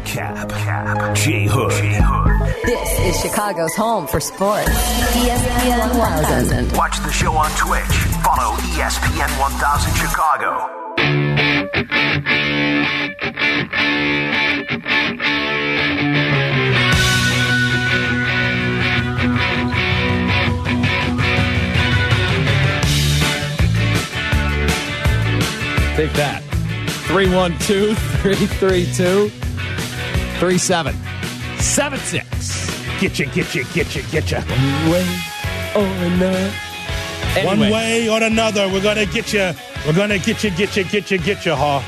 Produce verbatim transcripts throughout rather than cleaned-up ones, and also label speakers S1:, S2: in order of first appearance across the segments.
S1: Cap, Cap, J-Hood.
S2: This is Chicago's home for sports. E S P N one thousand.
S1: Watch the show on Twitch. Follow E S P N one thousand Chicago.
S3: Take that. three one two, three three two, three seven seven six.
S4: Get you, get you, get you, get you.
S3: One way or another. Anyway.
S4: One way or another, we're going to get you. We're going to get you, get you, get you, get you, huh?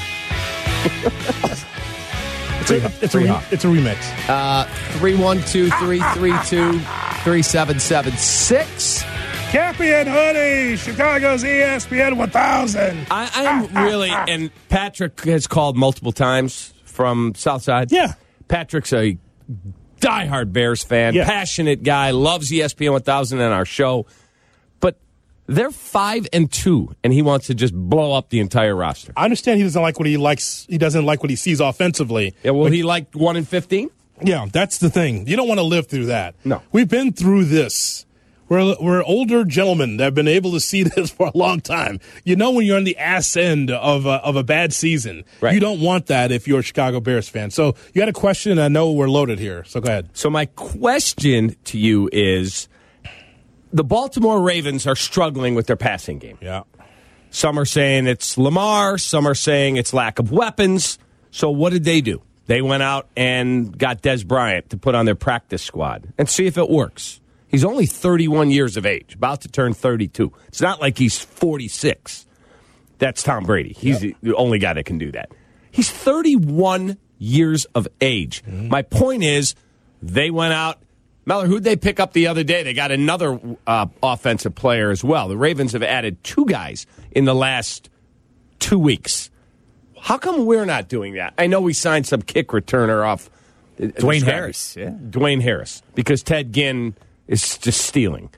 S4: it's, a, it's, a re- it's a remix.
S3: Uh, three one two, three three two, three seven seven six.
S4: Cappy and Hoodie, Chicago's E S P N one thousand.
S3: I, I am really, and Patrick has called multiple times from Southside.
S4: Yeah.
S3: Patrick's a diehard Bears fan,
S4: yeah.
S3: passionate guy, loves E S P N one thousand and our show. But they're five and two, and he wants to just blow up the entire roster.
S4: I understand he doesn't like what he likes. He doesn't like what he sees offensively.
S3: Yeah, will he like one and fifteen?
S4: Yeah, that's the thing. You don't want to live through that.
S3: No.
S4: We've been through this. We're, we're older gentlemen that have been able to see this for a long time. You know when you're on the ass end of a, of a bad season.
S3: Right.
S4: You don't want that if you're a Chicago Bears fan. So you had a question, and I know we're loaded here. So go ahead.
S3: So my question to you is, the Baltimore Ravens are struggling with their passing game.
S4: Yeah.
S3: Some are saying it's Lamar. Some are saying it's lack of weapons. So what did they do? They went out and got Des Bryant to put on their practice squad and see if it works. He's only thirty-one years of age, about to turn thirty-two. It's not like he's forty-six. That's Tom Brady. He's yep. the only guy that can do that. He's thirty-one years of age. Mm-hmm. My point is, they went out. Meller, who'd they pick up the other day? They got another uh, offensive player as well. The Ravens have added two guys in the last two weeks. How come we're not doing that? I know we signed some kick returner off.
S5: Dwayne Harris. Yeah.
S3: Dwayne Harris. Because Ted Ginn is just stealing.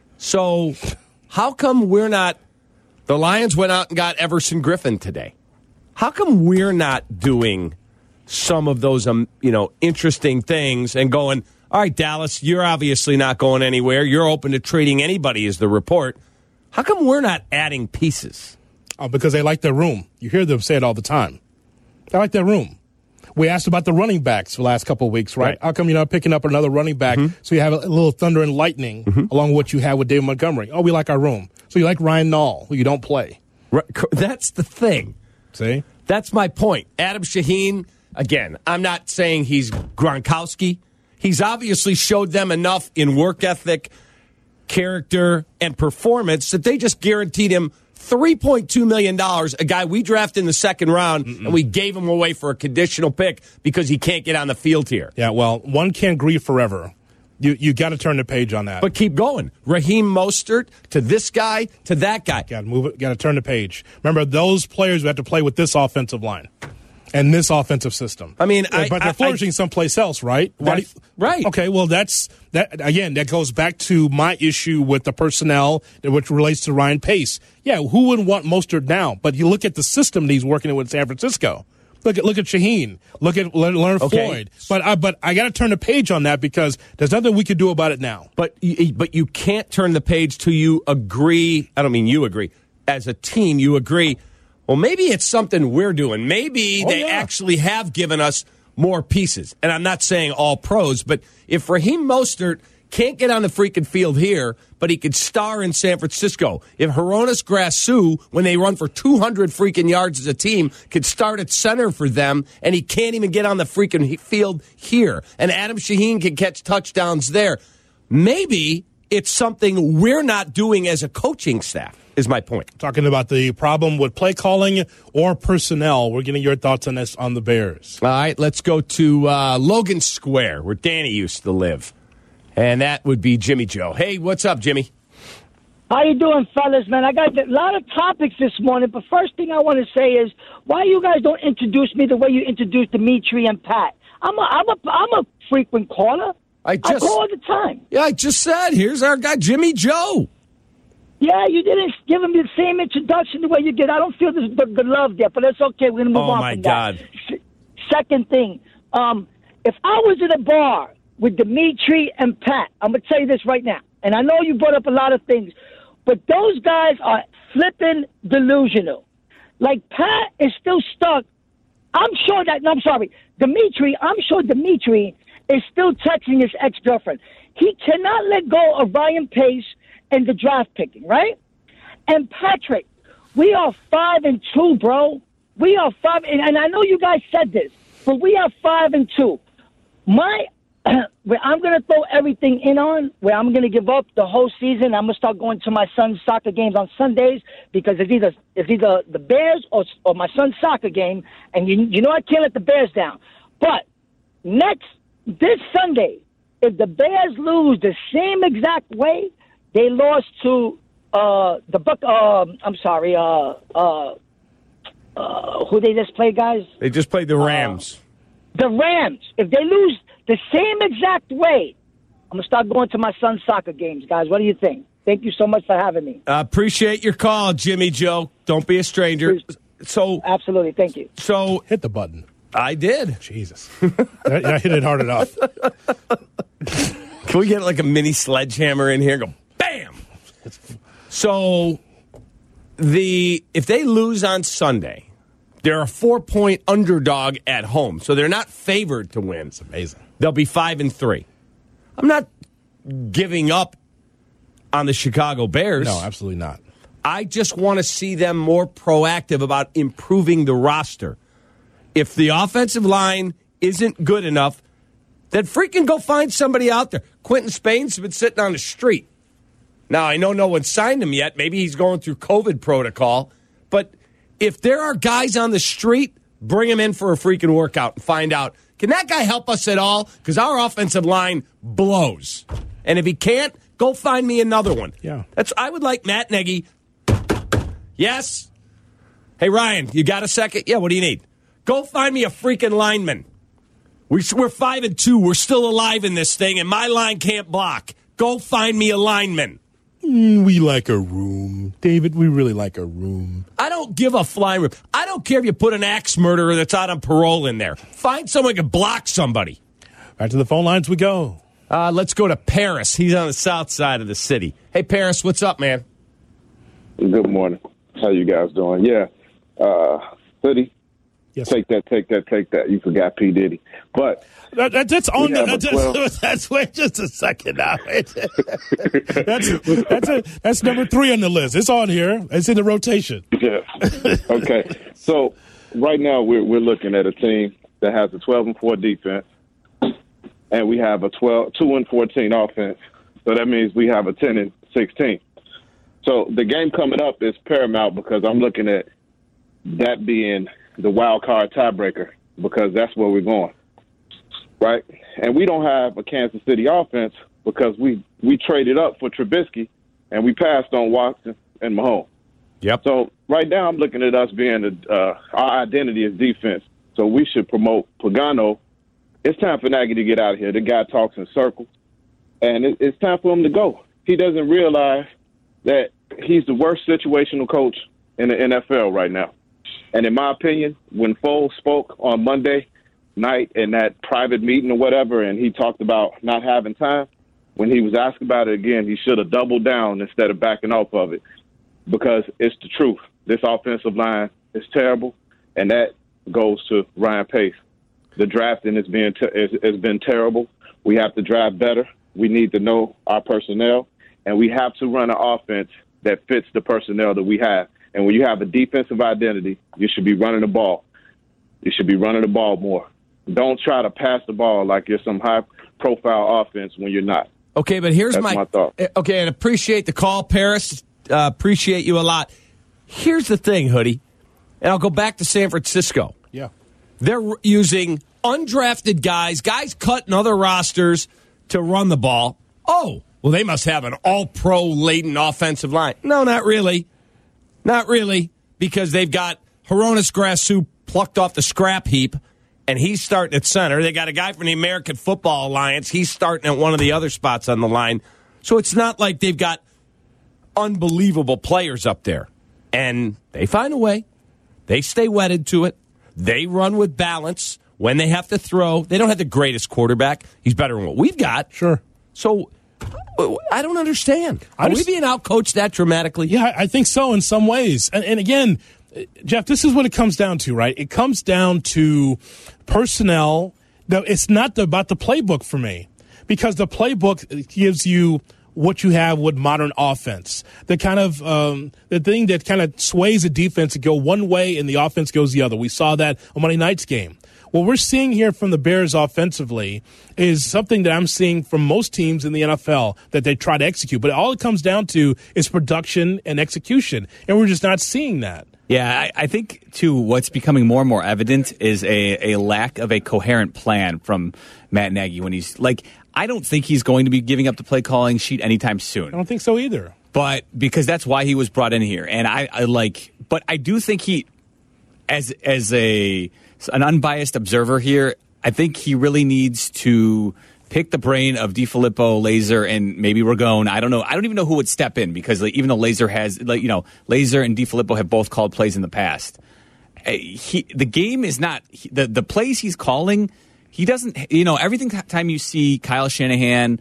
S3: So how come we're not, the Lions went out and got Everson Griffin today. How come we're not doing some of those, um, you know, interesting things and going, all right, Dallas, you're obviously not going anywhere. You're open to trading anybody is the report. How come we're not adding pieces?
S4: Oh, because they like their room. You hear them say it all the time. They like their room. We asked about the running backs for the last couple of weeks, right? right? How come you're not picking up another running back mm-hmm. so you have a little thunder and lightning mm-hmm. along with what you have with David Montgomery? Oh, we like our room. So you like Ryan Nall, who you don't play.
S3: Right. That's the thing.
S4: See?
S3: That's my point. Adam Shaheen, again, I'm not saying he's Gronkowski. He's obviously showed them enough in work ethic, character, and performance that they just guaranteed him three point two million dollars, a guy we drafted in the second round, Mm-mm. and we gave him away for a conditional pick because he can't get on the field here.
S4: Yeah, well, one can't grieve forever. You you got to turn the page on that.
S3: But keep going. Raheem Mostert to this guy to that guy.
S4: Got to move it. Got to turn the page. Remember, those players who have to play with this offensive line and this offensive system.
S3: I mean,
S4: yeah,
S3: I,
S4: but they're
S3: I,
S4: flourishing
S3: I,
S4: someplace else, right?
S3: Why you, right.
S4: Okay. Well, that's that again. That goes back to my issue with the personnel, which relates to Ryan Pace. Yeah, who wouldn't want Mostert now? But you look at the system that he's working in with San Francisco. Look at look at Shaheen. Look at Leonard okay. Floyd. But I, but I got to turn the page on that because there's nothing we could do about it now.
S3: But but you can't turn the page till you agree. I don't mean you agree. As a team, you agree. Well, maybe it's something we're doing. Maybe oh, they yeah. actually have given us more pieces. And I'm not saying all pros, but if Raheem Mostert can't get on the freaking field here, but he could star in San Francisco. If Hronis Grasu, when they run for two hundred freaking yards as a team, could start at center for them, and he can't even get on the freaking field here, and Adam Shaheen can catch touchdowns there, maybe it's something we're not doing as a coaching staff, is my point.
S4: Talking about the problem with play calling or personnel. We're getting your thoughts on this on the Bears.
S3: All right, let's go to uh, Logan Square, where Danny used to live. And that would be Jimmy Joe. Hey, what's up, Jimmy?
S6: How you doing, fellas, man? I got a lot of topics this morning, but first thing I want to say is why you guys don't introduce me the way you introduced Dimitri and Pat. I'm a, I'm a, I'm a frequent caller.
S3: I, just,
S6: I call all the time.
S3: Yeah, I just said, here's our guy, Jimmy Joe.
S6: Yeah, you didn't give him the same introduction the way you did. I don't feel this, the, the love there, but that's okay. We're going to move
S3: oh
S6: on
S3: my
S6: from
S3: God.
S6: that. S- second thing, Um, if I was at a bar with Dimitri and Pat, I'm going to tell you this right now, and I know you brought up a lot of things, but those guys are flipping delusional. Like, Pat is still stuck. I'm sure that, no, I'm sorry, Dimitri, I'm sure Dimitri is still texting his ex-girlfriend. He cannot let go of Ryan Pace and the draft picking, right? And Patrick, we are five and two, bro. We are five, and, and I know you guys said this, but we are five and two. My, where I'm going to throw everything in on, where I'm going to give up the whole season, I'm going to start going to my son's soccer games on Sundays because it's either it's either the Bears or, or my son's soccer game, and you, you know I can't let the Bears down. But next, this Sunday, if the Bears lose the same exact way they lost to uh, the Buck, uh, I'm sorry, uh, uh, uh, who they just played, guys?
S3: They just played the Rams.
S6: Uh, the Rams. If they lose the same exact way, I'm going to start going to my son's soccer games, guys. What do you think? Thank you so much for having me.
S3: Uh, appreciate your call, Jimmy Joe. Don't be a stranger. So
S6: absolutely. Thank you.
S3: So
S4: hit the button.
S3: I did.
S4: Jesus. I hit it hard enough.
S3: Can we get like a mini sledgehammer in here and go, bam? So the if they lose on Sunday, they're a four-point underdog at home. So they're not favored to win.
S4: It's amazing.
S3: They'll be five and three. I'm not giving up on the Chicago Bears.
S4: No, absolutely not.
S3: I just want to see them more proactive about improving the roster. If the offensive line isn't good enough, then freaking go find somebody out there. Quentin Spain's been sitting on the street. Now, I know no one signed him yet. Maybe he's going through COVID protocol. But if there are guys on the street, bring him in for a freaking workout and find out, can that guy help us at all? Because our offensive line blows. And if he can't, go find me another one.
S4: Yeah.
S3: That's I would like Matt Nagy. Yes? Hey, Ryan, you got a second? Yeah, what do you need? Go find me a freaking lineman. We, we're five and two. We're still alive in this thing, and my line can't block. Go find me a lineman.
S4: Mm, we like a room. David, we really like a room.
S3: I don't give a flying room. I don't care if you put an axe murderer that's out on parole in there. Find someone who can block somebody.
S4: Back to the phone lines we go.
S3: Uh, let's go to Paris. He's on the south side of the city. Hey, Paris, what's up, man?
S7: Good morning. How you guys doing? Yeah. Uh, Hoodie.
S4: Yes.
S7: Take that, take that, take that. You forgot P. Diddy. But
S4: that, that, that's on the. That's,
S7: that's,
S4: that's wait just a second now. that's that's a, that's number three on the list. It's on here. It's in the rotation.
S7: Yeah. Okay. So right now we're we're looking at a team that has a twelve and four defense, and we have a twelve two and fourteen offense. So that means we have a ten and sixteen. So the game coming up is paramount because I'm looking at that being the wild card tiebreaker because that's where we're going, right? And we don't have a Kansas City offense because we, we traded up for Trubisky and we passed on Watson and Mahomes.
S3: Yep.
S7: So right now I'm looking at us being a, uh, our identity is defense. So we should promote Pagano. It's time for Nagy to get out of here. The guy talks in circles, and it, it's time for him to go. He doesn't realize that he's the worst situational coach in the N F L right now. And in my opinion, when Foles spoke on Monday night in that private meeting or whatever, and he talked about not having time, when he was asked about it again, he should have doubled down instead of backing off of it because it's the truth. This offensive line is terrible, and that goes to Ryan Pace. The drafting has been, ter- has, has been terrible. We have to draft better. We need to know our personnel, and we have to run an offense that fits the personnel that we have. And when you have a defensive identity, you should be running the ball. You should be running the ball more. Don't try to pass the ball like you're some high-profile offense when you're not.
S3: Okay, but here's
S7: That's
S3: my,
S7: my thought.
S3: Okay, and appreciate the call, Paris. Uh, appreciate you a lot. Here's the thing, Hoodie, and I'll go back to San Francisco.
S4: Yeah.
S3: They're using undrafted guys, guys cut in other rosters to run the ball. Oh, well, they must have an all-pro laden offensive line. No, not really. Not really, because they've got Hronis Grasu plucked off the scrap heap, and he's starting at center. They got a guy from the American Football Alliance. He's starting at one of the other spots on the line. So it's not like they've got unbelievable players up there. And they find a way. They stay wedded to it. They run with balance. when they have to throw, they don't have the greatest quarterback. He's better than what we've got.
S4: Sure.
S3: So I don't understand. Are we being outcoached that dramatically?
S4: Yeah, I think so in some ways. And, and again, Jeff, this is what it comes down to, right? It comes down to personnel. No, it's not about the playbook for me, because the playbook gives you what you have with modern offense. The kind of um, the thing that kind of sways a defense to go one way and the offense goes the other. We saw that on Monday night's game. What we're seeing here from the Bears offensively is something that I'm seeing from most teams in the N F L that they try to execute. But all it comes down to is production and execution, and we're just not seeing that.
S5: Yeah, I, I think, too, what's becoming more and more evident is a, a lack of a coherent plan from Matt Nagy when he's like, I don't think he's going to be giving up the play calling sheet anytime soon.
S4: I don't think so either.
S5: But because that's why he was brought in here. And I, I like, but I do think he, as as a an unbiased observer here, I think he really needs to pick the brain of DiFilippo, Laser, and maybe Ragone. I don't know. I don't even know who would step in, because like, even though Laser has, like, you know, Laser and DiFilippo have both called plays in the past. Uh, he, the game is not he, the the plays he's calling. He doesn't, you know, every time you see Kyle Shanahan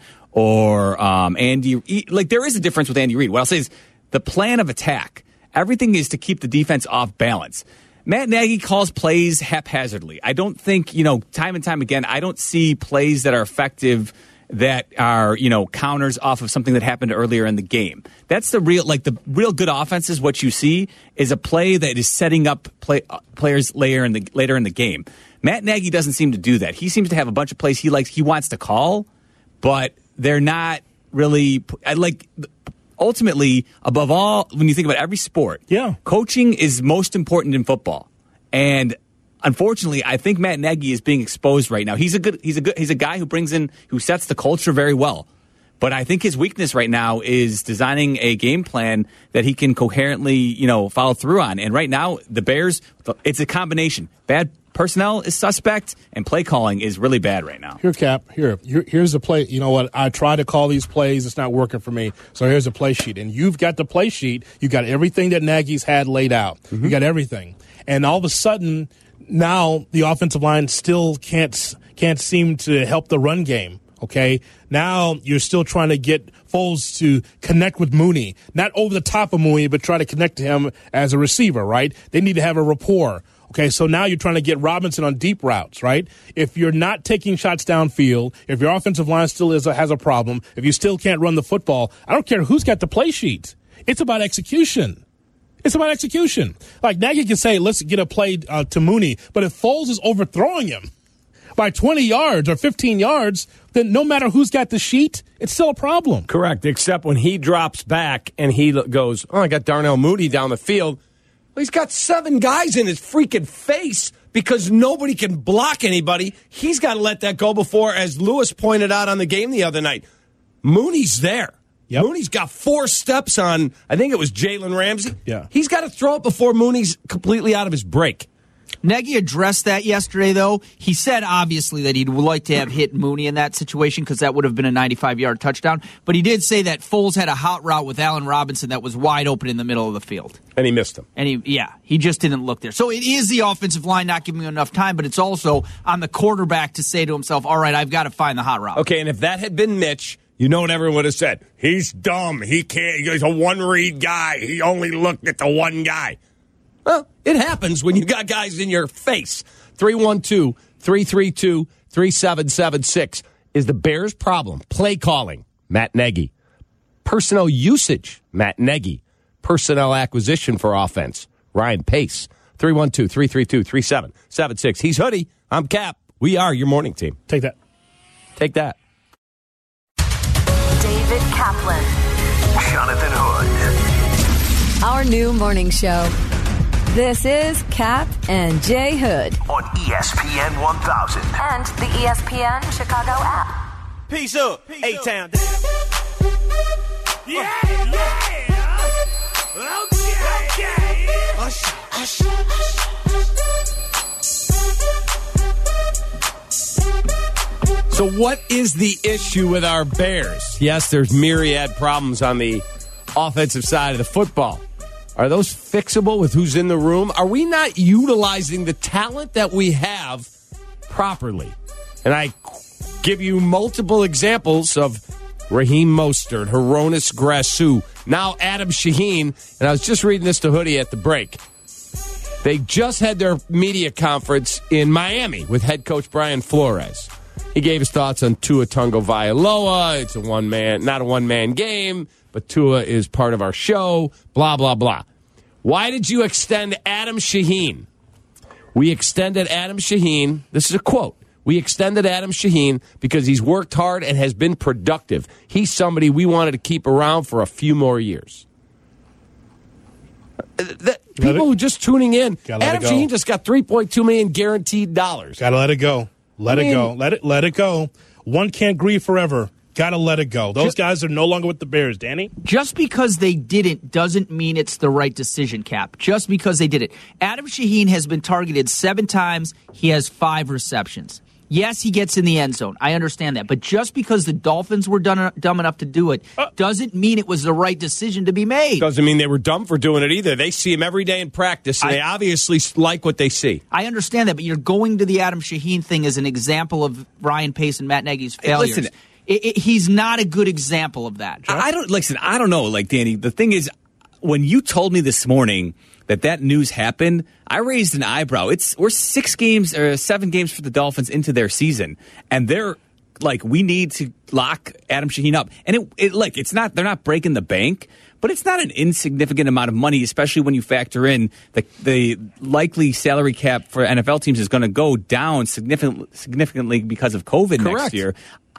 S5: or um, Andy, like there is a difference with Andy Reid. What I'll say is the plan of attack. Everything is to keep the defense off balance. Matt Nagy calls plays haphazardly. I don't think, you know, time and time again, I don't see plays that are effective that are, you know, counters off of something that happened earlier in the game. That's the real, like the real good offense is what you see is a play that is setting up play, uh, players later in the later in the game. Matt Nagy doesn't seem to do that. He seems to have a bunch of plays he likes, he wants to call, but they're not really, I like, ultimately, above all, when you think about every sport,
S4: yeah,
S5: coaching is most important in football. And unfortunately, I think Matt Nagy is being exposed right now. He's a good, he's a good, he's a guy who brings in, who sets the culture very well. But I think his weakness right now is designing a game plan that he can coherently, you know, follow through on. And right now, the Bears, it's a combination. Bad personnel is suspect, and play calling is really bad right now.
S4: Here, Cap, here, here here's the play. You know what? I try to call these plays. It's not working for me. So here's a play sheet. And you've got the play sheet. You got everything that Nagy's had laid out. Mm-hmm. You got everything. And all of a sudden, now the offensive line still can't can't seem to help the run game. Okay, now you're still trying to get Foles to connect with Mooney, not over the top of Mooney, but try to connect to him as a receiver, right? They need to have a rapport. Okay, so now you're trying to get Robinson on deep routes, right? If you're not taking shots downfield, if your offensive line still is a, has a problem, if you still can't run the football, I don't care who's got the play sheet. It's about execution. It's about execution. Like Nagy can say, let's get a play uh, to Mooney, but if Foles is overthrowing him by twenty yards or fifteen yards, then no matter who's got the sheet, it's still a problem.
S3: Correct, except when he drops back and he goes, oh, I got Darnell Mooney down the field. Well, he's got seven guys in his freaking face because nobody can block anybody. He's got to let that go before, as Lewis pointed out on the game the other night, Mooney's there. Yep. Mooney's got four steps on, I think it was Jalen Ramsey.
S4: Yeah.
S3: He's got to throw it before Mooney's completely out of his break.
S8: Nagy addressed that yesterday, though. He said, obviously, that he'd like to have hit Mooney in that situation because that would have been a ninety-five-yard touchdown. But he did say that Foles had a hot route with Allen Robinson that was wide open in the middle of the field.
S3: And he missed him.
S8: And he, yeah, he just didn't look there. So it is the offensive line not giving him enough time, but it's also on the quarterback to say to himself, all right, I've got to find the hot route.
S3: Okay, and if that had been Mitch, you know what everyone would have said. He's dumb. He can't. He's a one-read guy. He only looked at the one guy. Well, it happens when you got guys in your face. three one two, three three two, three seven seven six is the Bears' problem. Play calling, Matt Nagy. Personnel usage, Matt Nagy. Personnel acquisition for offense, Ryan Pace. three one two, three three two, three seven seven six. He's Hoodie. I'm Cap. We are your morning team.
S4: Take that.
S3: Take that.
S2: David Kaplan.
S1: Jonathan Hood.
S2: Our new morning show. This is Cap and Jay Hood
S1: On E S P N one thousand.
S2: and the E S P N Chicago app.
S9: Peace up, A-Town. Yeah, yeah. Okay, okay. Hush, hush,
S3: hush. So what is the issue with our Bears? Yes, there's myriad problems on the offensive side of the football. Are those fixable with who's in the room? Are we not utilizing the talent that we have properly. And I give you multiple examples of Raheem Mostert, Hronis Grasu, now Adam Shaheen. And I was just reading this to Hoodie at the break. They just had their media conference in Miami with head coach Brian Flores. He gave his thoughts on Tua Tagovailoa. It's a one-man, not a one-man game, but Tua is part of our show, blah, blah, blah. Why did you extend Adam Shaheen? We extended Adam Shaheen. This is a quote. We extended Adam Shaheen because he's worked hard and has been productive. He's somebody we wanted to keep around for a few more years. That, people who just tuning in, Adam Shaheen just got three point two million dollars guaranteed dollars.
S4: Got to let it go. Let I it mean, go. Let it let it go. One can't grieve forever. Got to let it go. Those just, guys are no longer with the Bears, Danny.
S8: Just because they didn't doesn't mean it's the right decision, Cap. Just because they did it. Adam Shaheen has been targeted seven times. He has five receptions. Yes, he gets in the end zone. I understand that. But just because the Dolphins were done, dumb enough to do it uh, doesn't mean it was the right decision to be made.
S3: Doesn't mean they were dumb for doing it either. They see him every day in practice, and I, they obviously like what they see.
S8: I understand that, but you're going to the Adam Shaheen thing as an example of Ryan Pace and Matt Nagy's failures.
S5: Listen,
S8: it, it, he's not a good example of that.
S5: I, I don't listen. I don't know. Like, Danny, the thing is, when you told me this morning that that news happened, I raised an eyebrow. It's we're six games or seven games for the Dolphins into their season, and they're like, we need to lock Adam Shaheen up. And it, it like it's not they're not breaking the bank, but it's not an insignificant amount of money, especially when you factor in the the likely salary cap for N F L teams is going to go down significantly significantly because of COVID
S3: Correct.
S5: next year.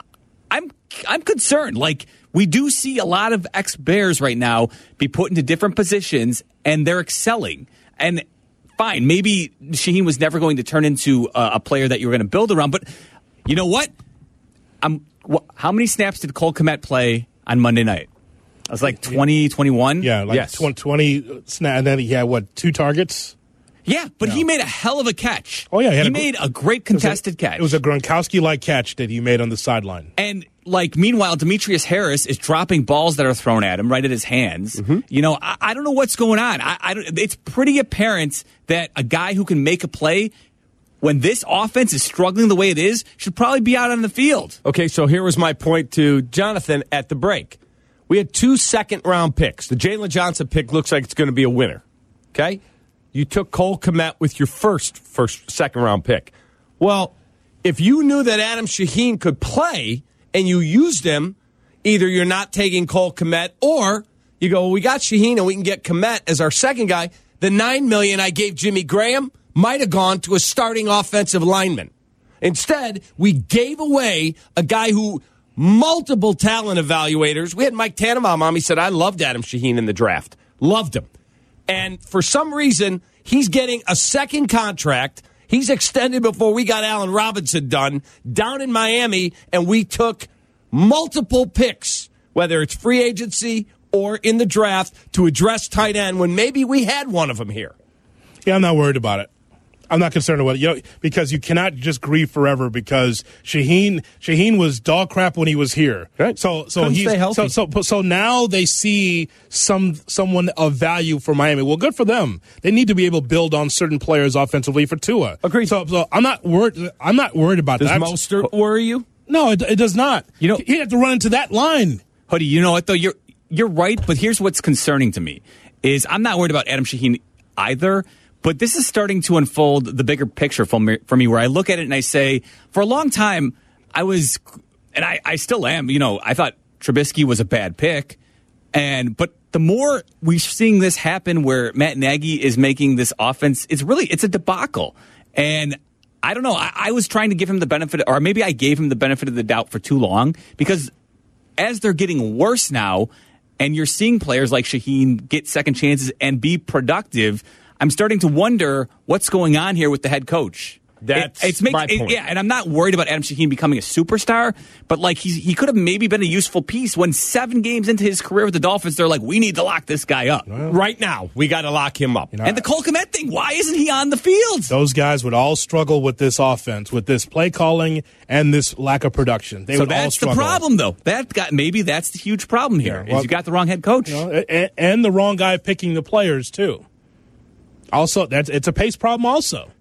S5: I'm I'm concerned. Like, we do see a lot of ex-Bears right now be put into different positions, and they're excelling. And fine, maybe Shaheen was never going to turn into a, a player that you were going to build around. But you know what? I'm, wh- how many snaps did Cole Kmet play on Monday night? I was like twenty, twenty-one?
S4: Yeah, like
S3: yes.
S4: twenty, twenty snap, and then he had, what, two targets?
S5: Yeah, but
S4: yeah.
S5: he made a hell of a catch.
S4: Oh, yeah. He,
S5: he
S4: a,
S5: made a great contested
S4: it a,
S5: catch.
S4: It was a Gronkowski-like catch that he made on the sideline.
S5: And, like, meanwhile, Demetrius Harris is dropping balls that are thrown at him right at his hands. Mm-hmm. You know, I, I don't know what's going on. I, I don't, it's pretty apparent that a guy who can make a play when this offense is struggling the way it is should probably be out on the field.
S3: Okay, so here was my point to Jonathan at the break. We had two second-round picks. The Jalen Johnson pick looks like it's going to be a winner. Okay? You took Cole Kmet with your first, first second-round pick. Well, if you knew that Adam Shaheen could play and you used him, either you're not taking Cole Kmet or you go, well, we got Shaheen and we can get Kmet as our second guy. The nine million dollars I gave Jimmy Graham might have gone to a starting offensive lineman. Instead, we gave away a guy who multiple talent evaluators. We had Mike Tannenbaum on. He said, I loved Adam Shaheen in the draft. Loved him. And for some reason, he's getting a second contract. He's extended before we got Allen Robinson done down in Miami, and we took multiple picks, whether it's free agency or in the draft, to address tight end when maybe we had one of them here.
S4: Yeah, I'm not worried about it. I'm not concerned about it, you know, because you cannot just grieve forever because Shaheen Shaheen was dog crap when he was here.
S3: Right.
S4: So so
S3: Couldn't
S4: he's
S3: stay healthy.
S4: so so so now they see some someone of value for Miami. Well, good for them. They need to be able to build on certain players offensively for Tua.
S3: Agreed.
S4: So so I'm not worried. I'm not worried about
S3: Does
S4: that.
S3: Does Mostert worry you?
S4: No, it, it does not.
S5: You know,
S4: he had to run into that line.
S5: Hoodie, you know what though? You're you're right, but here's what's concerning to me is I'm not worried about Adam Shaheen either. But this is starting to unfold the bigger picture for me, for me, where I look at it and I say, for a long time, I was, and I, I still am, you know, I thought Trubisky was a bad pick. And, but the more we're seeing this happen where Matt Nagy is making this offense, it's really, it's a debacle. And I don't know, I, I was trying to give him the benefit, or maybe I gave him the benefit of the doubt for too long, because as they're getting worse now, and you're seeing players like Shaheen get second chances and be productive, I'm starting to wonder what's going on here with the head coach.
S3: That's
S5: it, it's make,
S3: my
S5: it,
S3: point.
S5: Yeah, and I'm not worried about Adam Shaheen becoming a superstar, but like he's, he could have maybe been a useful piece when seven games into his career with the Dolphins, they're like, we need to lock this guy up.
S3: Well, right now, we got to lock him up.
S4: You know,
S5: and the Cole Kmet thing, why isn't he on the field?
S4: Those guys would all struggle with this offense, with this play calling and this lack of production. They
S5: so
S4: would all
S5: that's the
S4: struggle.
S5: problem, though. That got maybe that's the huge problem here.
S4: Yeah, well,
S5: is you got the wrong head coach,
S4: you know, and, and the wrong guy picking the players too. Also, that's it's a pace problem. Also,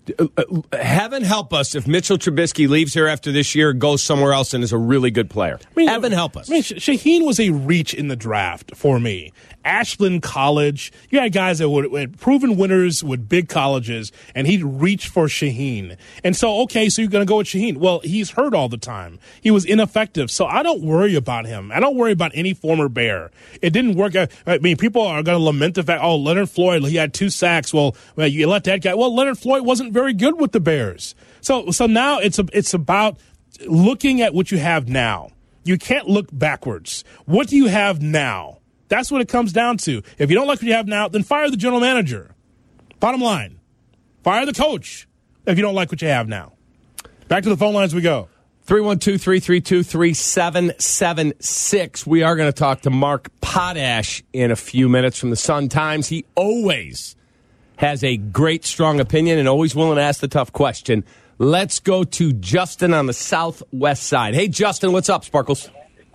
S3: Heaven help us if Mitchell Trubisky leaves here after this year, goes somewhere else, and is a really good player.
S4: I mean,
S3: Heaven help us.
S4: I mean, Shaheen was a reach in the draft for me. Ashland College, you had guys that were had proven winners with big colleges, and he'd reach for Shaheen. And so, okay, so you're going to go with Shaheen. Well, he's hurt all the time. He was ineffective, so I don't worry about him. I don't worry about any former Bear. It didn't work out. I mean, people are going to lament the fact, oh, Leonard Floyd, he had two sacks. Well, well, you let that guy. Well, Leonard Floyd wasn't very good with the Bears. So, so now it's a, it's about looking at what you have now. You can't look backwards. What do you have now? That's what it comes down to. If you don't like what you have now, then fire the general manager. Bottom line. Fire the coach if you don't like what you have now. Back to the phone lines we go.
S3: three one two, three three two, three seven seven six. We are going to talk to Mark Potash in a few minutes from the Sun-Times. He always has a great, strong opinion and always willing to ask the tough question. Let's go to Justin on the southwest side. Hey, Justin, what's up, Sparkles?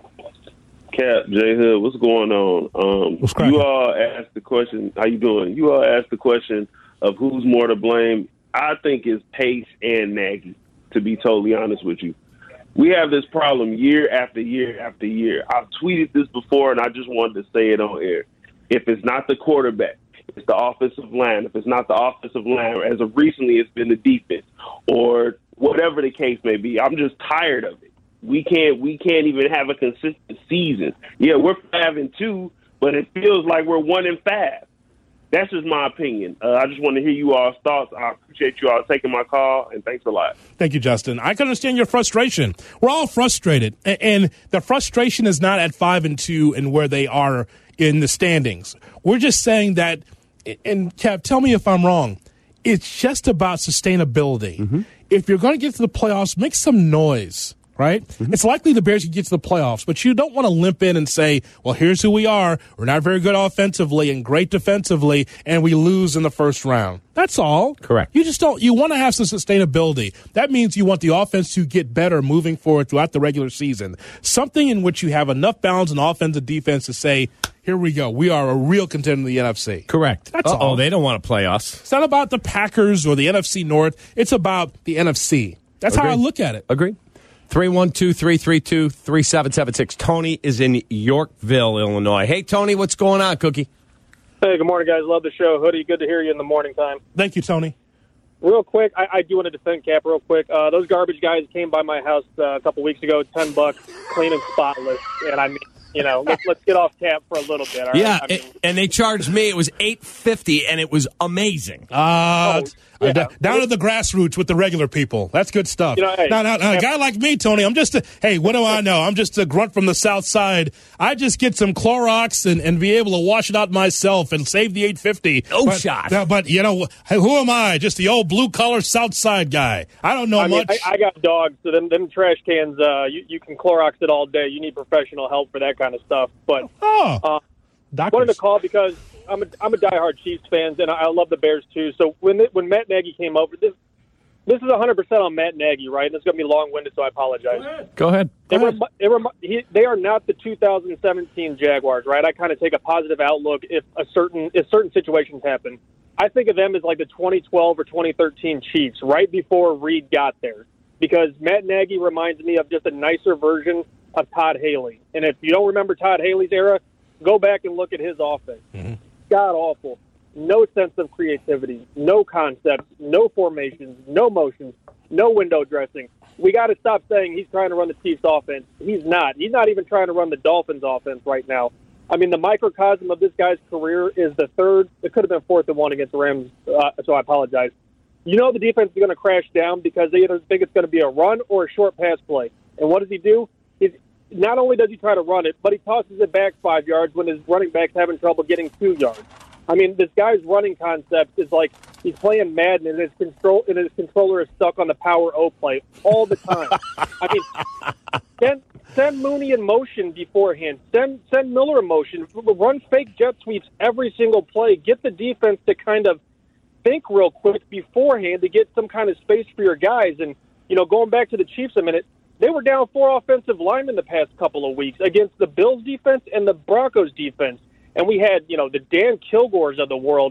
S10: Cap, J Hood, what's going on? Um,
S4: what's
S10: you all asked the question. How you doing? You all asked the question of who's more to blame. I think it's Pace and Nagy, to be totally honest with you. We have this problem year after year after year. I've tweeted this before, and I just wanted to say it on air. If it's not the quarterback, it's the offensive line. If it's not the offensive line, as of recently, it's been the defense, or whatever the case may be. I'm just tired of it. We can't we can't even have a consistent season. Yeah, we're five and two, but it feels like we're one and five. That's just my opinion. Uh, I just want to hear you all's thoughts. I appreciate you all taking my call, and thanks a lot.
S4: Thank you, Justin. I can understand your frustration. We're all frustrated, and the frustration is not at five and two and where they are in the standings. We're just saying that, and Kev, tell me if I'm wrong. It's just about sustainability. Mm-hmm. If you're going to get to the playoffs, make some noise. Right? Mm-hmm. It's likely the Bears can get to the playoffs, but you don't want to limp in and say, well, here's who we are. We're not very good offensively and great defensively, and we lose in the first round. That's all.
S3: Correct.
S4: You just don't, you want to have some sustainability. That means you want the offense to get better moving forward throughout the regular season. Something in which you have enough balance in offense and defense to say, here we go. We are a real contender in the N F C.
S3: Correct.
S4: That's
S3: Uh-oh,
S4: all.
S3: They don't want to play us.
S4: It's not about the Packers or the N F C North. It's about the N F C. That's
S3: Agreed.
S4: how I look at it.
S3: Agreed. three one two, three three two, three seven seven six. Tony is in Yorkville, Illinois. Hey, Tony, what's going on, Cookie?
S11: Hey, good morning, guys. Love the show. Hoodie, good to hear you in the morning time.
S4: Thank you, Tony.
S11: Real quick, I, I do want to defend Cap real quick. Uh, those garbage guys came by my house uh, a couple weeks ago, ten bucks, clean and spotless. And I mean, you know, let's, let's get off Cap for a little bit. All
S3: yeah,
S11: right? I mean,
S3: it, and they charged me. It was eight fifty, and it was amazing.
S4: Uh,
S11: Oh, yeah.
S4: d- down to the grassroots with the regular people. That's good stuff.
S11: You know, hey,
S4: now, now, now, a
S11: yeah.
S4: guy like me, Tony, I'm just a, hey, what do I know? I'm just a grunt from the south side. I just get some Clorox and, and be able to wash it out myself and save the eight fifty.
S3: Oh,
S4: but,
S3: shot.
S4: uh, but, you know, hey, who am I? Just the old blue-collar south side guy. I don't know
S11: I mean,
S4: much.
S11: I, I got dogs, so them, them trash cans, uh, you, you can Clorox it all day. You need professional help for that kind of stuff. But
S4: oh,
S11: uh,
S4: doctors.
S11: wanted to call because I'm a, I'm a diehard Chiefs fan, and I, I love the Bears too. So when when Matt Nagy came over, this this is one hundred percent on Matt Nagy, right? And this is going to be long-winded, so I apologize.
S3: Go ahead.
S11: They,
S3: Go
S11: were,
S3: ahead.
S11: they, were, he, they are not the two thousand seventeen Jaguars, right? I kind of take a positive outlook if a certain if certain situations happen. I think of them as like the twenty twelve or twenty thirteen Chiefs, right before Reed got there, because Matt Nagy reminds me of just a nicer version of Todd Haley. And if you don't remember Todd Haley's era, go back and look at his offense. Mm-hmm. God awful. No sense of creativity, no concepts, no formations, no motions, no window dressing. We got to stop saying he's trying to run the Chiefs offense. He's not. He's not even trying to run the Dolphins offense right now. I mean, the microcosm of this guy's career is the third. It could have been fourth and one against the Rams, uh, so I apologize. You know the defense is going to crash down because they either think it's going to be a run or a short pass play. And what does he do? He's, not only does he try to run it, but he tosses it back five yards when his running back's having trouble getting two yards. I mean, this guy's running concept is like he's playing Madden and his control and his controller is stuck on the power O play all the time. I mean, send, send Mooney in motion beforehand. Send send Miller in motion. Run fake jet sweeps every single play. Get the defense to kind of think real quick beforehand to get some kind of space for your guys. And, you know, going back to the Chiefs a minute, they were down four offensive linemen the past couple of weeks against the Bills defense and the Broncos defense. And we had, you know, the Dan Kilgores of the world and,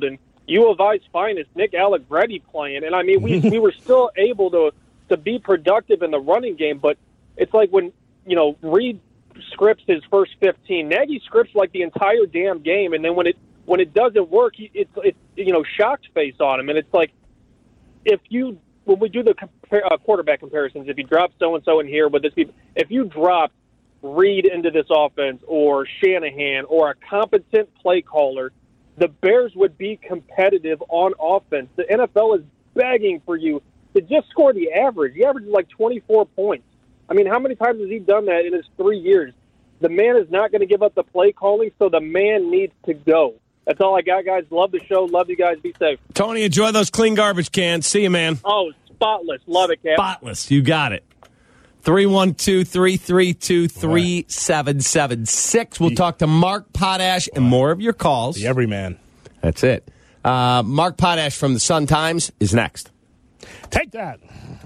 S11: U of I's finest, Nick Allegretti, playing. And, I mean, we we were still able to, to be productive in the running game, but it's like when, you know, Reed scripts his first fifteen. Nagy scripts like the entire damn game, and then when it when it doesn't work, it's it's you know shocked face on him, and it's like if you when we do the compar- uh, quarterback comparisons, if you drop so and so in here, would this be if you drop Reed into this offense or Shanahan or a competent play caller, the Bears would be competitive on offense. The N F L is begging for you to just score the average. The average is like twenty-four points. I mean, how many times has he done that in his three years? The man is not going to give up the play calling, so the man needs to go. That's all I got, guys. Love the show. Love you guys. Be safe.
S3: Tony, enjoy those clean garbage cans. See you, man.
S11: Oh, spotless. Love it, Cap.
S3: Spotless. You got it. three one two, three three two, three seven seven six. We'll talk to Mark Potash and more of your calls.
S4: The everyman.
S3: That's it. Uh, Mark Potash from the Sun-Times is next.
S4: Take that.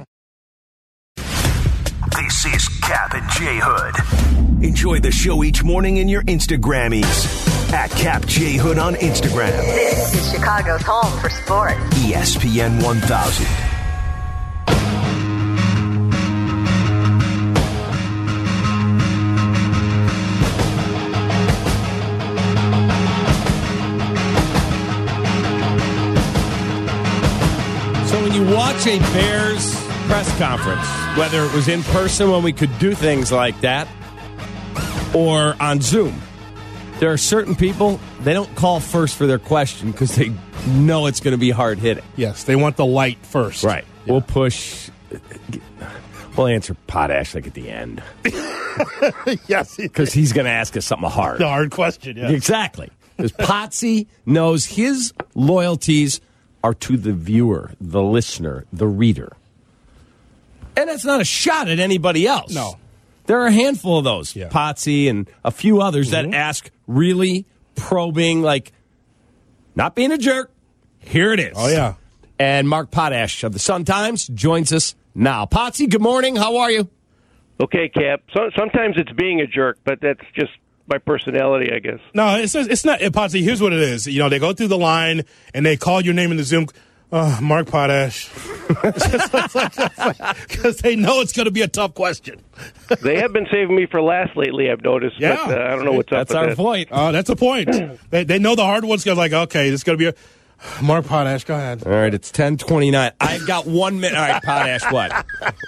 S1: This is Cap and J Hood. Enjoy the show each morning in your Instagrammies. At Cap J Hood on Instagram.
S2: This is Chicago's home for sports.
S1: E S P N one thousand.
S3: So when you watch a Bears press conference, whether it was in person when we could do things like that or on Zoom, there are certain people, they don't call first for their question because they know it's going to be hard hitting.
S4: Yes, they want the light first.
S3: Right. Yeah. We'll push. We'll answer Potash like at the end.
S4: Yes.
S3: Because he's going to ask us something hard.
S4: The hard question, yeah.
S3: Exactly. Because Potsy knows his loyalties are to the viewer, the listener, the reader. And that's not a shot at anybody else.
S4: No.
S3: There are a handful of those,
S4: yeah.
S3: Potsy and a few others
S4: mm-hmm.
S3: that ask really probing, like, not being a jerk, here it is.
S4: Oh, yeah.
S3: And Mark Potash of the Sun-Times joins us now. Potsy, good morning. How are you?
S12: Okay, Cap. So, sometimes it's being a jerk, but that's just my personality, I guess.
S4: No, it's it's not. Potsy, here's what it is. You know, they go through the line, and they call your name in the Zoom. Oh, Mark Potash. Because they know it's going to be a tough question.
S12: They have been saving me for last lately, I've noticed.
S4: Yeah.
S12: But, uh, I don't know what's
S3: that's
S12: up with
S3: our
S12: that.
S3: point.
S4: Oh, that's a point. they, they know the hard ones. Like, okay, this is going to be a Mark Potash. Go ahead.
S3: All right, it's ten twenty-nine. I've got one minute. All right, Potash, what?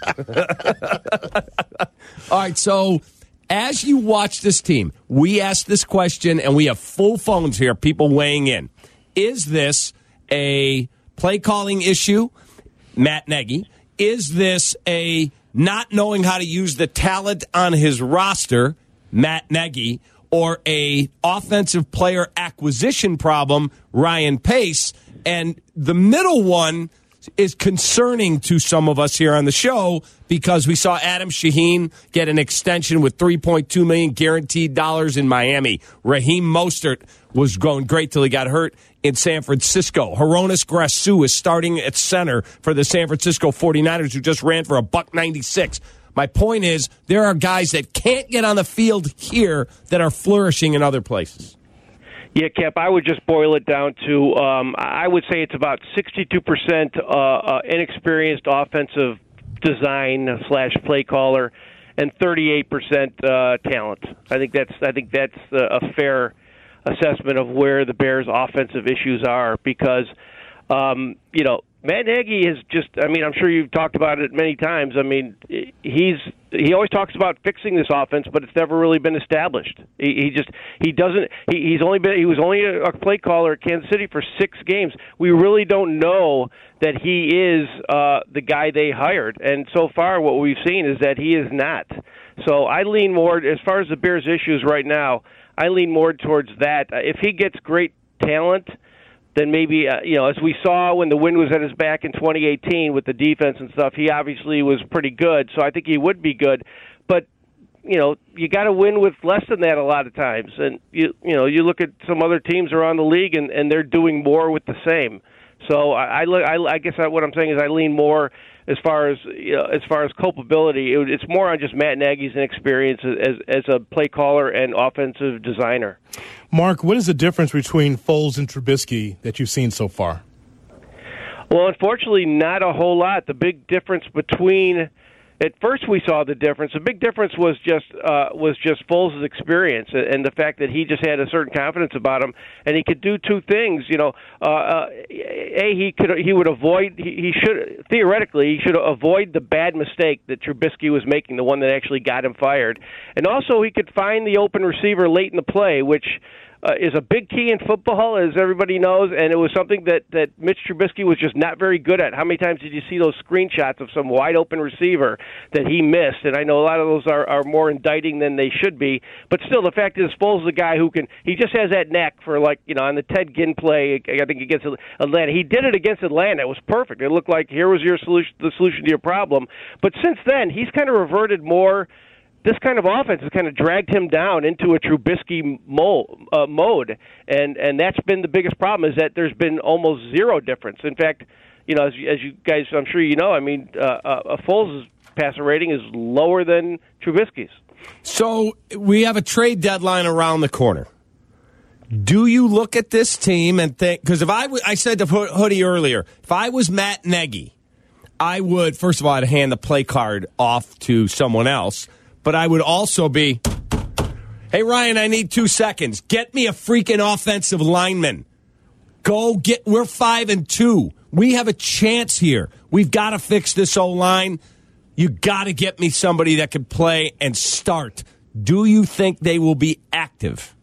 S3: All right, so as you watch this team, we asked this question, and we have full phones here, people weighing in. Is this a play calling issue, Matt Nagy? Is this a not knowing how to use the talent on his roster, Matt Nagy, or a offensive player acquisition problem, Ryan Pace? And the middle one is concerning to some of us here on the show because we saw Adam Shaheen get an extension with three point two million dollars guaranteed dollars in Miami. Raheem Mostert was going great till he got hurt in San Francisco. Hronis Grasu is starting at center for the San Francisco forty-niners, who just ran for a buck ninety-six. My point is, there are guys that can't get on the field here that are flourishing in other places.
S12: Yeah, Cap, I would just boil it down to, um, I would say it's about sixty-two percent uh, uh, inexperienced offensive design slash play caller and thirty-eight percent uh, talent. I think that's I think that's a fair assessment of where the Bears' offensive issues are because, um, you know, Matt Nagy is just, I mean, I'm sure you've talked about it many times. I mean, he's he always talks about fixing this offense, but it's never really been established. He, he just, he doesn't, he, he's only been, he was only a, a play caller at Kansas City for six games. We really don't know that he is uh, the guy they hired. And so far what we've seen is that he is not. So I lean more, as far as the Bears' issues right now, I lean more towards that. If he gets great talent, then maybe, uh, you know, as we saw when the wind was at his back in twenty eighteen with the defense and stuff, he obviously was pretty good, so I think he would be good. But, you know, you got to win with less than that a lot of times. And, you you know, you look at some other teams around the league, and, and they're doing more with the same. So I, I, look, I, I guess I, what I'm saying is I lean more as far as you know, as far as culpability. It, it's more on just Matt Nagy's inexperience as as a play caller and offensive designer.
S4: Mark, what is the difference between Foles and Trubisky that you've seen so far?
S12: Well, unfortunately, not a whole lot. The big difference between at first we saw the difference. The big difference was just uh, was just Foles' experience and the fact that he just had a certain confidence about him, and he could do two things. You know, uh, uh, a he could he would avoid he, he should theoretically he should avoid the bad mistake that Trubisky was making, the one that actually got him fired, and also he could find the open receiver late in the play, which. Uh, is a big key in football, as everybody knows, and it was something that, that Mitch Trubisky was just not very good at. How many times did you see those screenshots of some wide-open receiver that he missed? And I know a lot of those are, are more indicting than they should be, but still, the fact is, Foles is a guy who can, he just has that knack for, like, you know, on the Ted Ginn play, I think against Atlanta. He did it against Atlanta. It was perfect. It looked like here was your solution, the solution to your problem. But since then, he's kind of reverted more. This kind of offense has kind of dragged him down into a Trubisky mold, uh, mode, and and that's been the biggest problem. Is that there's been almost zero difference. In fact, you know, as, as you guys, I'm sure you know, I mean, uh, uh, Foles' passer rating is lower than Trubisky's.
S3: So we have a trade deadline around the corner. Do you look at this team and think? Because if I, w- I said to Hoodie earlier, if I was Matt Nagy, I would first of all I'd hand the play card off to someone else. But I would also be, hey, Ryan, I need two seconds. Get me a freaking offensive lineman. Go get, we're five and two. We have a chance here. We've got to fix this O-line. You got to get me somebody that can play and start. Do you think they will be active?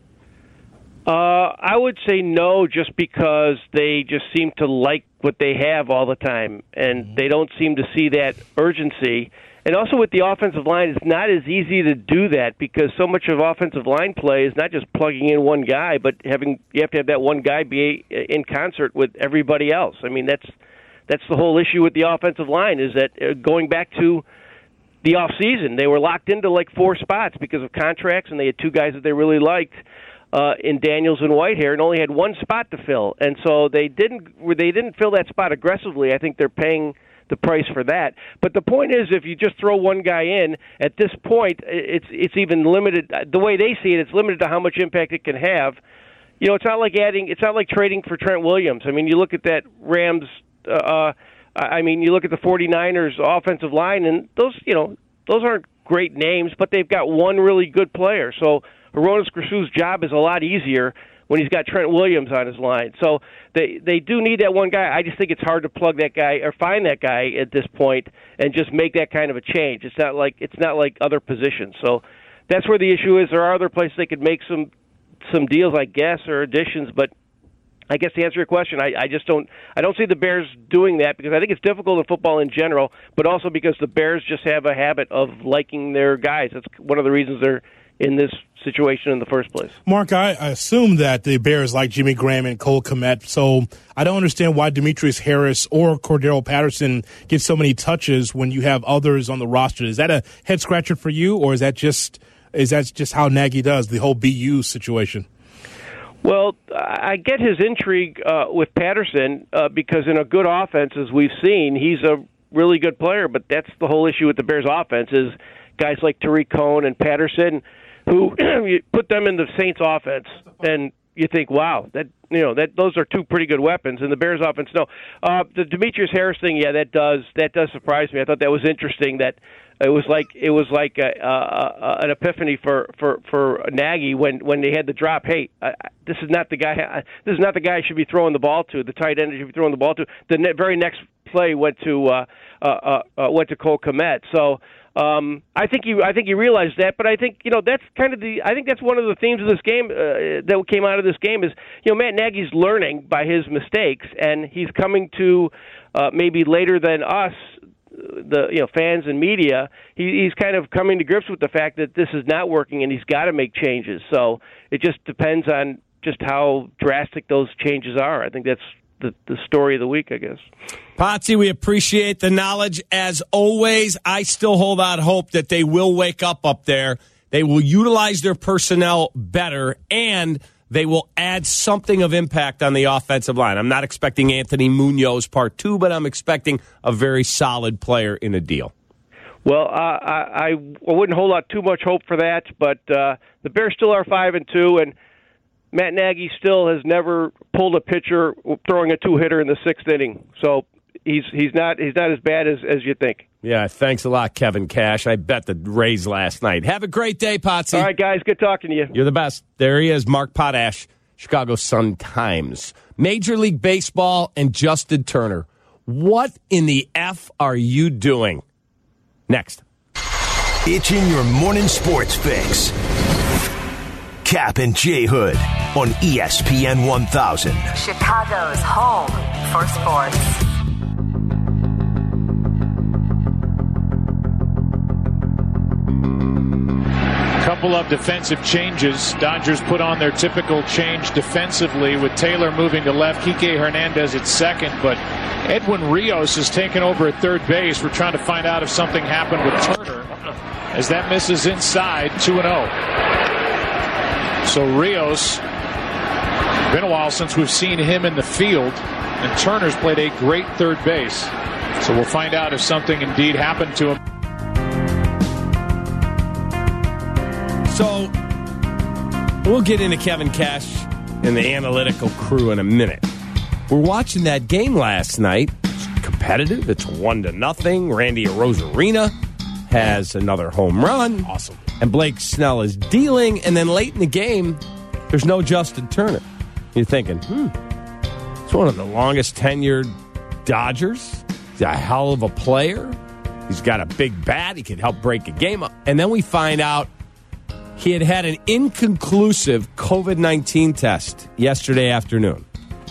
S12: Uh, I would say no, just because they just seem to like what they have all the time, and they don't seem to see that urgency. And also with the offensive line, it's not as easy to do that because so much of offensive line play is not just plugging in one guy, but having you have to have that one guy be in concert with everybody else. I mean, that's that's the whole issue with the offensive line is that uh, going back to the off season, they were locked into like four spots because of contracts, and they had two guys that they really liked uh, in Daniels and Whitehair, and only had one spot to fill. And so they didn't they didn't fill that spot aggressively. I think they're paying the price for that. But the point is, if you just throw one guy in, at this point, it's it's even limited. The way they see it, it's limited to how much impact it can have. You know, it's not like adding, it's not like trading for Trent Williams. I mean, you look at that Rams, uh, I mean, you look at the 49ers offensive line, and those, you know, those aren't great names, but they've got one really good player. So Aronis Grisou's job is a lot easier when he's got Trent Williams on his line. So they they do need that one guy. I just think it's hard to plug that guy or find that guy at this point and just make that kind of a change. It's not like it's not like other positions. So that's where the issue is. There are other places they could make some some deals, I guess, or additions, but I guess to answer your question, I, I just don't I don't see the Bears doing that because I think it's difficult in football in general, but also because the Bears just have a habit of liking their guys. That's one of the reasons they're in this situation in the first place.
S4: Mark, I, I assume that the Bears like Jimmy Graham and Cole Kmet, so I don't understand why Demetrius Harris or Cordero Patterson get so many touches when you have others on the roster. Is that a head scratcher for you, or is that just is that just how Nagy does the whole B U situation?
S12: Well, I get his intrigue uh, with Patterson uh, because in a good offense, as we've seen, he's a really good player. But that's the whole issue with the Bears' offense is guys like Tariq Cohen and Patterson, who you put them in the Saints' offense, and you think, wow, that you know that those are two pretty good weapons. And the Bears' offense, no, uh, the Demetrius Harris thing, yeah, that does that does surprise me. I thought that was interesting. That it was like it was like a, a, a, an epiphany for, for, for Nagy when, when they had the drop. Hey, I, this is not the guy. I, this is not the guy I should be throwing the ball to. The tight end I should be throwing the ball to. The ne- very next play went to uh, uh, uh, uh, went to Cole Kmet. So. Um, I think you. I think you realize that, but I think you know that's kind of the. I think that's one of the themes of this game uh, that came out of this game is you know Matt Nagy's learning by his mistakes, and he's coming to uh, maybe later than us, the you know fans and media. He, he's kind of coming to grips with the fact that this is not working, and he's got to make changes. So it just depends on just how drastic those changes are. I think that's the, the story of the week, I guess.
S3: Potsy, we appreciate the knowledge as always. I still hold out hope that they will wake up up there. They will utilize their personnel better, and they will add something of impact on the offensive line. I'm not expecting Anthony Munoz part two, but I'm expecting a very solid player in a deal.
S12: Well, uh, I, I wouldn't hold out too much hope for that, but uh, the Bears still are five and two, and Matt Nagy still has never pulled a pitcher throwing a two-hitter in the sixth inning. So he's he's not he's not as bad as, as you think.
S3: Yeah, thanks a lot, Kevin Cash. I bet the Rays last night. Have a great day, Potsy.
S12: All right, guys, good talking to you.
S3: You're the best. There he is, Mark Potash, Chicago Sun-Times. Major League Baseball and Justin Turner. What in the F are you doing? Next.
S1: It's in your morning sports fix. Cap and J Hood on E S P N one thousand.
S2: Chicago's home for sports.
S13: Couple of defensive changes. Dodgers put on their typical change defensively with Taylor moving to left, Kike Hernandez at second, but Edwin Rios has taken over at third base. We're trying to find out if something happened with Turner as that misses inside, two and oh. So Rios, been a while since we've seen him in the field, and Turner's played a great third base. So we'll find out if something indeed happened to him.
S3: So we'll get into Kevin Cash and the analytical crew in a minute. We're watching that game last night. It's competitive. It's one to nothing. Randy Arozarena has another home run.
S4: Awesome.
S3: And Blake Snell is dealing. And then late in the game, there's no Justin Turner. You're thinking, hmm, it's one of the longest tenured Dodgers. He's a hell of a player. He's got a big bat. He could help break a game up. And then we find out he had had an inconclusive covid nineteen test yesterday afternoon.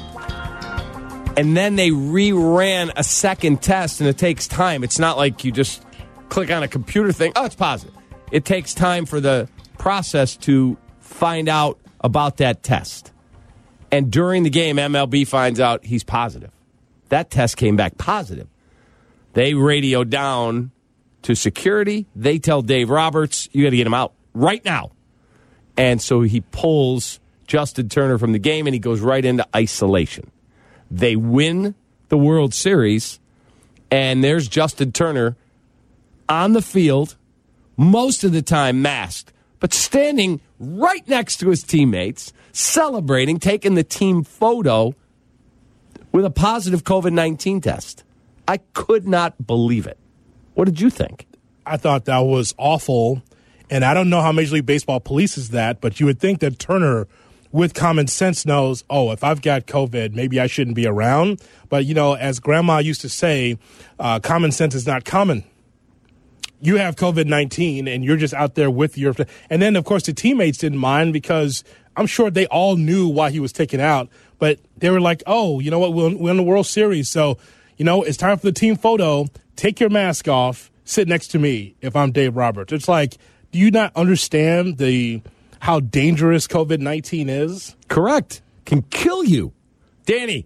S3: And then they reran a second test, and it takes time. It's not like you just click on a computer thing. Oh, it's positive. It takes time for the process to find out about that test. And during the game, M L B finds out he's positive. That test came back positive. They radio down to security. They tell Dave Roberts, you got to get him out right now. And so he pulls Justin Turner from the game, and he goes right into isolation. They win the World Series, and there's Justin Turner on the field, most of the time masked, but standing right next to his teammates, celebrating, taking the team photo with a positive covid nineteen test. I could not believe it. What did you think?
S4: I thought that was awful. And I don't know how Major League Baseball polices that, but you would think that Turner, with common sense, knows, oh, if I've got COVID, maybe I shouldn't be around. But, you know, as Grandma used to say, uh, common sense is not common. You have covid nineteen, and you're just out there with your – and then, of course, the teammates didn't mind because I'm sure they all knew why he was taken out. But they were like, oh, you know what, we're, we're in the World Series, so, you know, it's time for the team photo. Take your mask off. Sit next to me if I'm Dave Roberts. It's like – do you not understand the how dangerous covid nineteen is?
S3: Correct. Can kill you. Danny,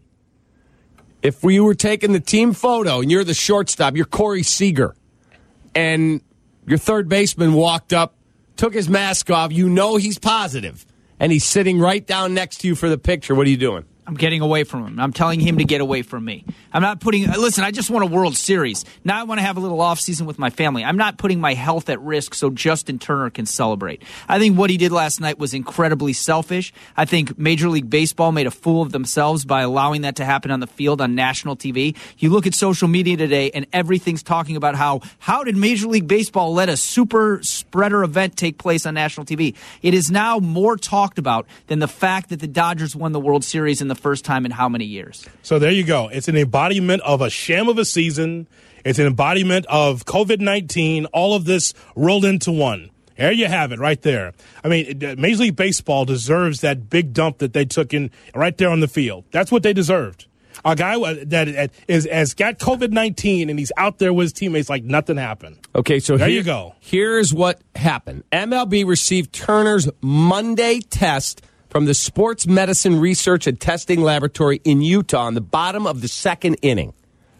S3: if we were taking the team photo and you're the shortstop, you're Corey Seager, and your third baseman walked up, took his mask off, you know he's positive, and he's sitting right down next to you for the picture, what are you doing?
S8: I'm getting away from him. I'm telling him to get away from me. I'm not putting – listen, I just won a World Series. Now I want to have a little offseason with my family. I'm not putting my health at risk so Justin Turner can celebrate. I think what he did last night was incredibly selfish. I think Major League Baseball made a fool of themselves by allowing that to happen on the field on national T V. You look at social media today, and everything's talking about how, how did Major League Baseball let a super spreader event take place on national T V? It is now more talked about than the fact that the Dodgers won the World Series in the first time in how many years?
S4: So there you go. It's an embodiment of a sham of a season. It's an embodiment of covid nineteen. All of this rolled into one. There you have it right there. I mean, Major League Baseball deserves that big dump that they took in right there on the field. That's what they deserved. A guy that is has got covid nineteen and he's out there with his teammates like nothing happened.
S3: Okay, so
S4: there
S3: here,
S4: you go.
S3: Here's what happened. M L B received Turner's Monday test from the Sports Medicine Research and Testing Laboratory in Utah in the bottom of the second inning.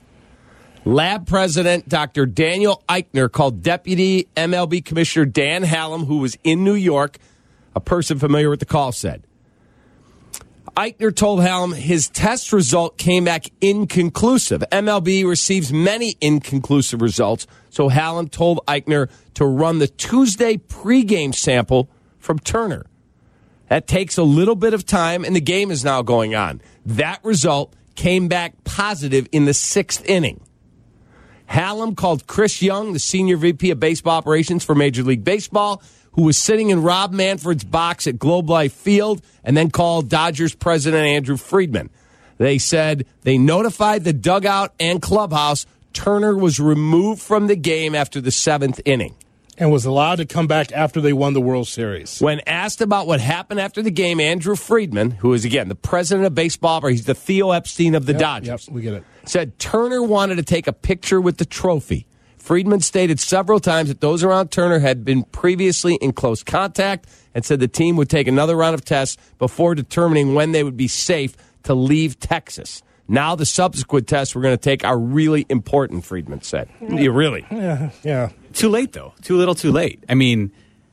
S3: Lab president Doctor Daniel Eichner called Deputy M L B Commissioner Dan Hallam, who was in New York, a person familiar with the call, said, Eichner told Hallam his test result came back inconclusive. M L B receives many inconclusive results, so Hallam told Eichner to run the Tuesday pregame sample from Turner. That takes a little bit of time, and the game is now going on. That result came back positive in the sixth inning. Hallam called Chris Young, the senior V P of baseball operations for Major League Baseball, who was sitting in Rob Manfred's box at Globe Life Field, and then called Dodgers president Andrew Friedman. They said they notified the dugout and clubhouse. Turner was removed from the game after the seventh inning.
S4: And was allowed to come back after they won the World Series.
S3: When asked about what happened after the game, Andrew Friedman, who is, again, the president of baseball, or he's the Theo Epstein of the
S4: yep,
S3: Dodgers,
S4: yep, we get it.
S3: said Turner wanted to take a picture with the trophy. Friedman stated several times that those around Turner had been previously in close contact and said the team would take another round of tests before determining when they would be safe to leave Texas. Now the subsequent tests we're going to take are really important, Friedman said. Yeah, really?
S4: Yeah, yeah.
S5: Too late, though. Too little, too late. I mean,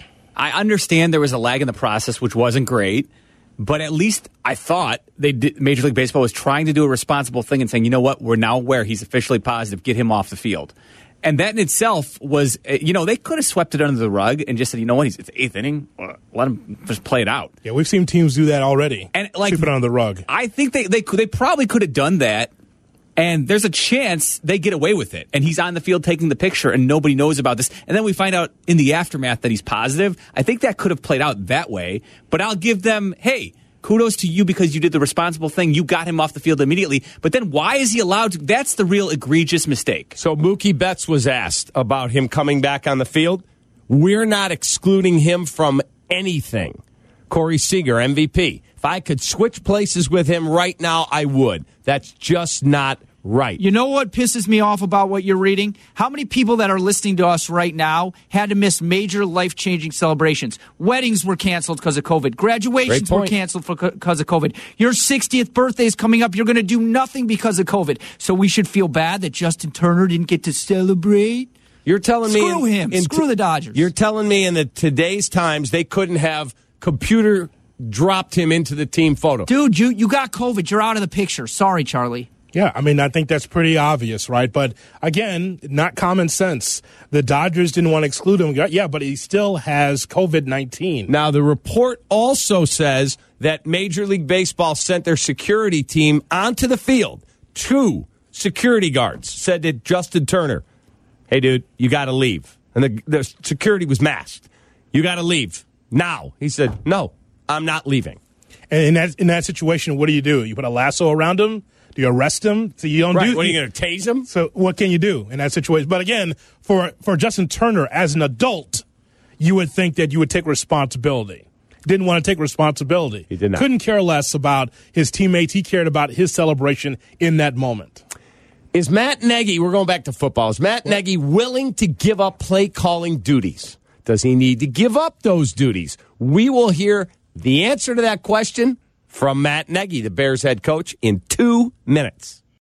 S5: I understand there was a lag in the process, which wasn't great, but at least I thought they did, Major League Baseball was trying to do a responsible thing and saying, you know what, we're now aware he's officially positive, get him off the field. And that in itself was, you know, they could have swept it under the rug and just said, you know what, he's, it's eighth inning, let him just play it out.
S4: Yeah, we've seen teams do that already.
S5: And like,
S4: sweep it under the rug.
S5: I think they they, could, they probably could have done that, and there's a chance they get away with it. And he's on the field taking the picture, and nobody knows about this. And then we find out in the aftermath that he's positive. I think that could have played out that way. But I'll give them, hey, kudos to you because you did the responsible thing. You got him off the field immediately. But then why is he allowed to? That's the real egregious mistake.
S3: So Mookie Betts was asked about him coming back on the field. We're not excluding him from anything. Corey Seager, M V P. If I could switch places with him right now, I would. That's just not right.
S8: You know what pisses me off about what you're reading? How many people that are listening to us right now had to miss major life-changing celebrations? Weddings were canceled because of COVID. Graduations were canceled because of COVID. Your sixtieth birthday is coming up. You're going to do nothing because of COVID. So we should feel bad that Justin Turner didn't get to celebrate?
S3: You're telling me...
S8: Screw him.
S3: In,
S8: Screw
S3: in
S8: the Dodgers.
S3: You're telling me in the today's times they couldn't have computer dropped him into the team photo.
S8: Dude, you, you got COVID. You're out of the picture. Sorry, Charlie.
S4: Yeah, I mean, I think that's pretty obvious, right? But again, not common sense. The Dodgers didn't want to exclude him. Yeah, but he still has COVID nineteen.
S3: Now, the report also says that Major League Baseball sent their security team onto the field. Two security guards said to Justin Turner, hey, dude, you got to leave. And the, the security was masked. You got to leave now. He said, no, I'm not leaving.
S4: And in that, in that situation, what do you do? You put a lasso around him? Do you arrest him? So you don't
S3: right.
S4: do.
S3: What are you going to tase him?
S4: So what can you do in that situation? But again, for for Justin Turner as an adult, you would think that you would take responsibility. Didn't want to take responsibility.
S3: He did not.
S4: Couldn't care less about his teammates. He cared about his celebration in that moment.
S3: Is Matt Nagy, we're going back to football, is Matt Nagy willing to give up play calling duties? Does he need to give up those duties? We will hear the answer to that question from Matt Nagy, the Bears head coach, in two minutes.